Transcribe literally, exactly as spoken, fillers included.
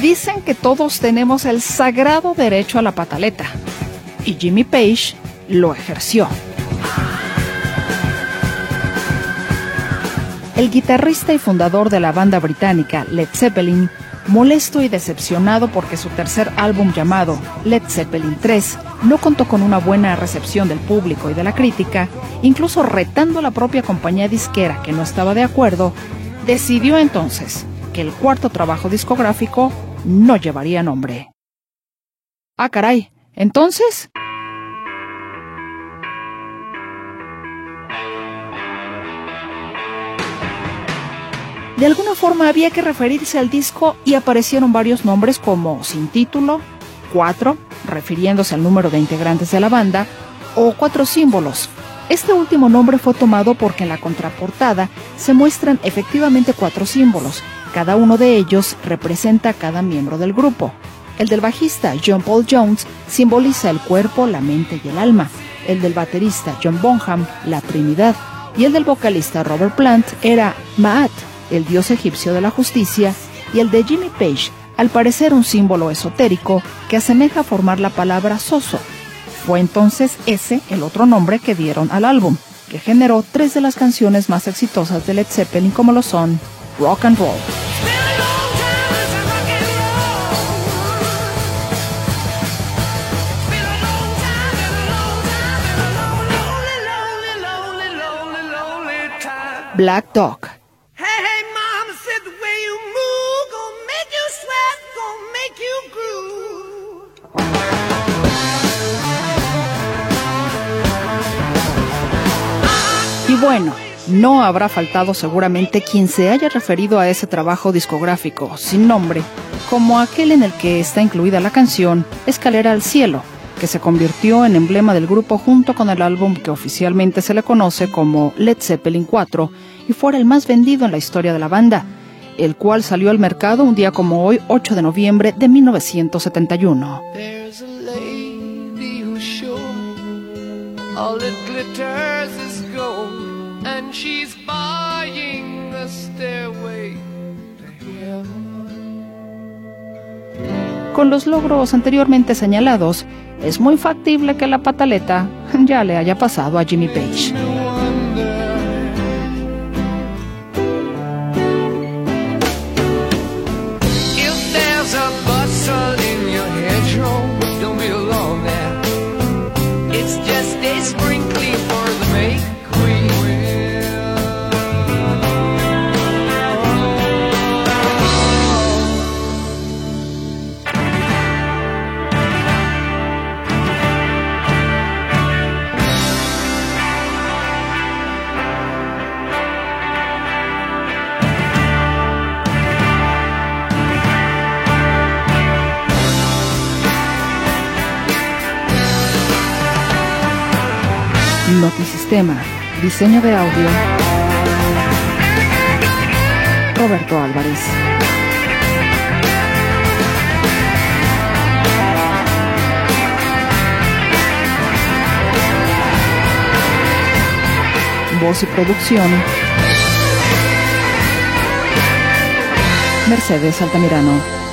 Dicen que todos tenemos el sagrado derecho a la pataleta, y Jimmy Page lo ejerció. El guitarrista y fundador de la banda británica Led Zeppelin, molesto y decepcionado porque su tercer álbum llamado Led Zeppelin tres no contó con una buena recepción del público y de la crítica, incluso retando a la propia compañía disquera que no estaba de acuerdo, decidió entonces que el cuarto trabajo discográfico no llevaría nombre. Ah, caray, ¿entonces? De alguna forma había que referirse al disco y aparecieron varios nombres como Sin Título, Cuatro, refiriéndose al número de integrantes de la banda, o Cuatro Símbolos. Este último nombre fue tomado porque en la contraportada se muestran efectivamente cuatro símbolos. Cada uno de ellos representa a cada miembro del grupo. El del bajista John Paul Jones simboliza el cuerpo, la mente y el alma. El del baterista John Bonham, la Trinidad. Y el del vocalista Robert Plant era Maat, el dios egipcio de la justicia, y el de Jimmy Page, al parecer un símbolo esotérico que asemeja a formar la palabra soso. Fue entonces ese el otro nombre que dieron al álbum, que generó tres de las canciones más exitosas de Led Zeppelin, como lo son Rock and Roll, Black Dog, y bueno, no habrá faltado seguramente quien se haya referido a ese trabajo discográfico sin nombre como aquel en el que está incluida la canción Escalera al Cielo, que se convirtió en emblema del grupo junto con el álbum que oficialmente se le conoce como Led Zeppelin cuatro y fuera el más vendido en la historia de la banda, el cual salió al mercado un día como hoy, ocho de noviembre de mil novecientos setenta y uno. All that glitters is gold, and she's buying the stairway to heaven. Con los logros anteriormente señalados, es muy factible que la pataleta ya le haya pasado a Jimmy Page. If there's a bustle in your hedgerow, don't be alone there. It's just a sprinkling for the May Queen. Notisistema, diseño de audio, Roberto Álvarez. Voz y producción, Mercedes Altamirano.